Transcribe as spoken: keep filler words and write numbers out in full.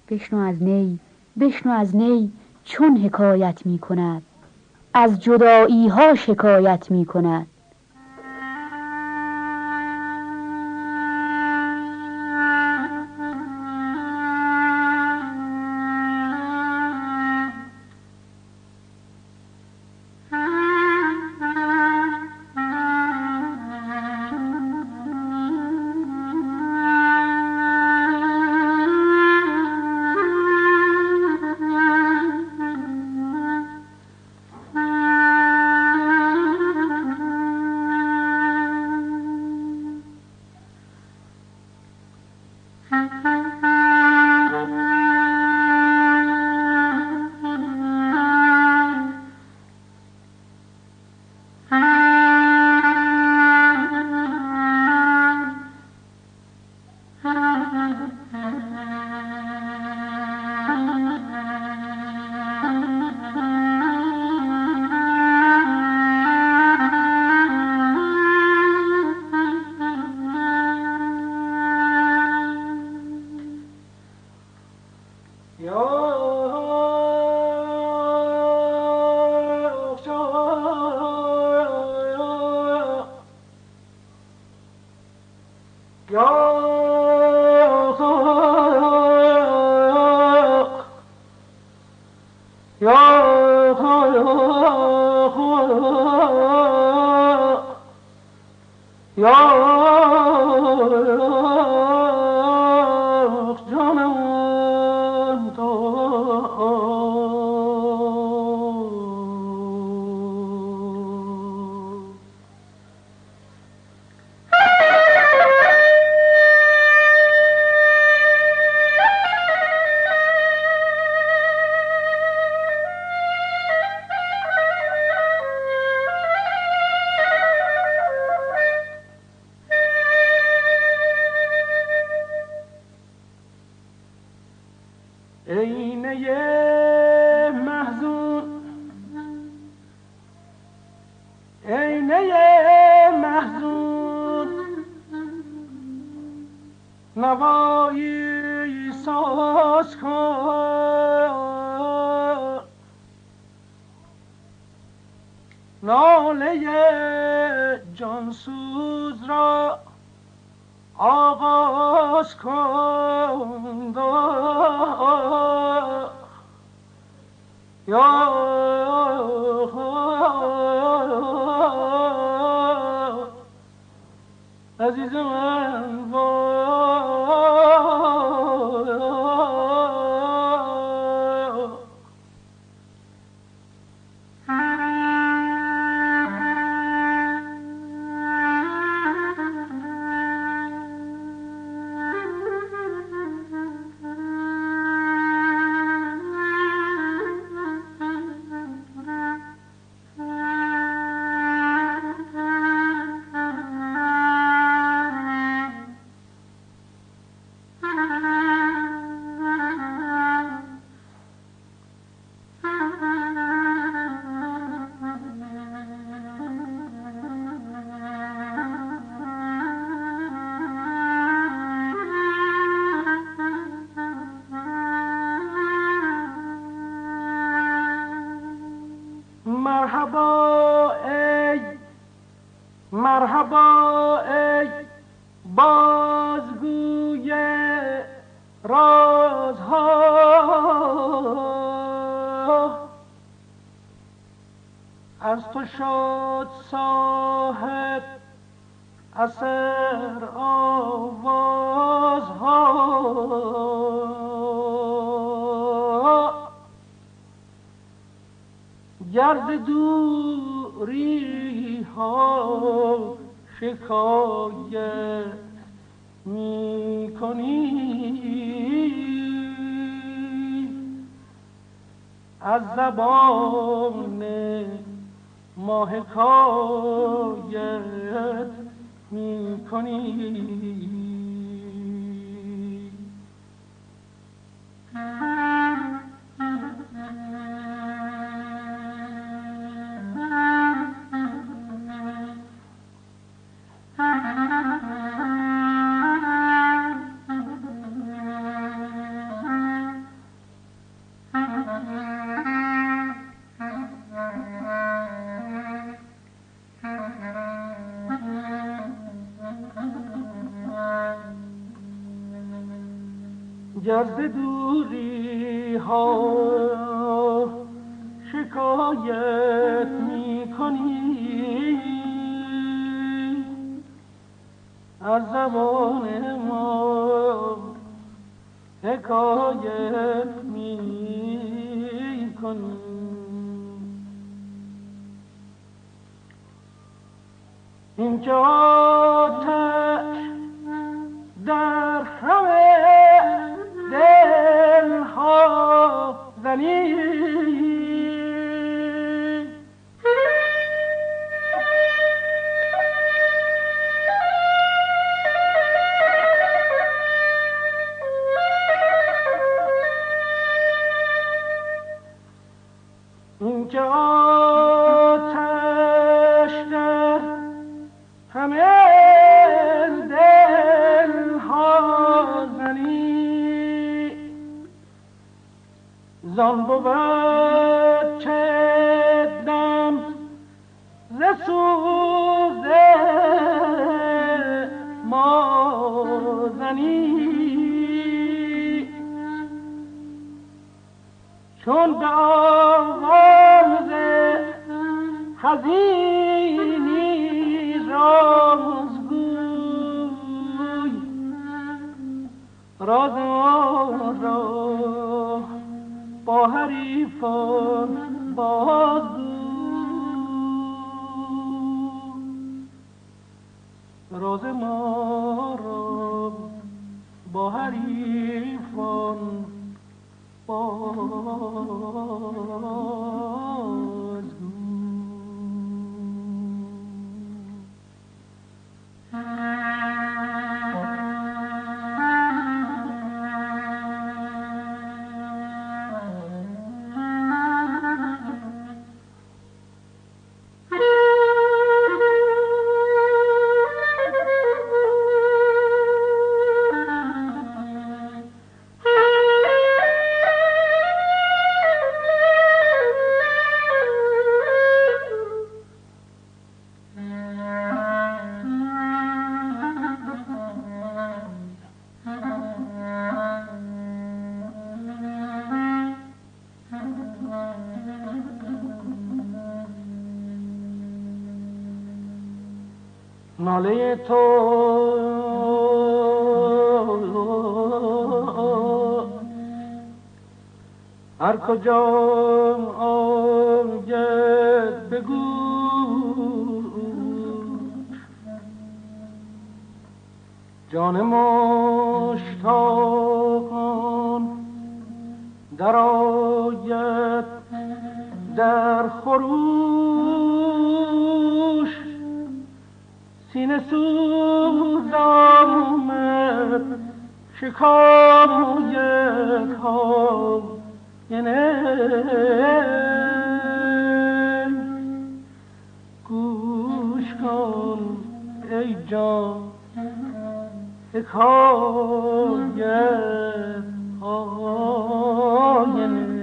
بشنو از نی، بشنو از نی چون حکایت می کند، از جدایی ها شکایت می کند. نوایی ساز کن، ناله جانسوز را آغاز کن. یا عزیز من مرحبا ای مرحبا ای بازگوی رازها، از تو شد صاحب اثر آوازها. گرد دوری ها شکایت می کنی، از زبان ما حکایت می کنی. گر ز دوری ها شکایت می کنی از زبان ما حکایت می کنی. اینکه آتش در همه دلها زنی اینکه آتش در همه دلها زنی زان بود که دم ز سوز ما زنی چون به آواز حزینی رازگوی راز ما را با حریفان بازگو راز ما را با حریفان بازگو. ناله تو هر کجا آید بگو جان مشتاقان در آید در خروش سینه سوز آمد شکایت ها یعنی گوش کن ای جان حکایت ها یعنی